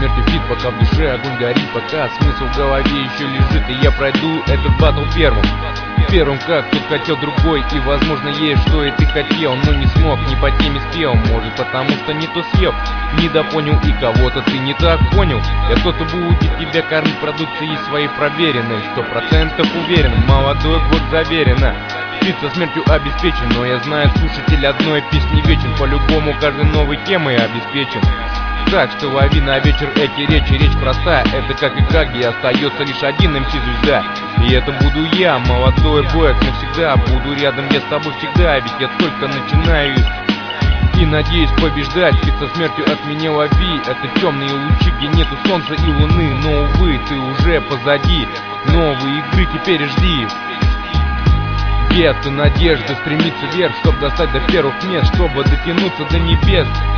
смертью фит, пока в душе огонь горит, пока смысл в голове еще лежит. И я пройду этот батл первым, как тут хотел другой. И возможно есть, что и ты хотел, но не смог, не по теме спел. Может потому что не то съел, недопонял, и кого-то ты не так понял. Я тот, кто будет тебя кормить продукцией своей проверенной, 100% уверен, молодой год заверено. Фит со смертью обеспечен, но я знаю, слушатель одной песни вечен. По-любому каждой новой темой обеспечен. Так что лови на вечер эти речи, речь простая, это как и Каги, остается лишь один МС звезда. И это буду я, молодой Боек, навсегда буду рядом я с тобой всегда, ведь я только начинаю и надеюсь побеждать. Фит со смертью от меня лови, это темные лучи, где нету солнца и луны, но увы, ты уже позади, новые игры теперь жди. Где-то надежда стремится вверх, чтобы достать до первых мест, чтобы дотянуться до небес.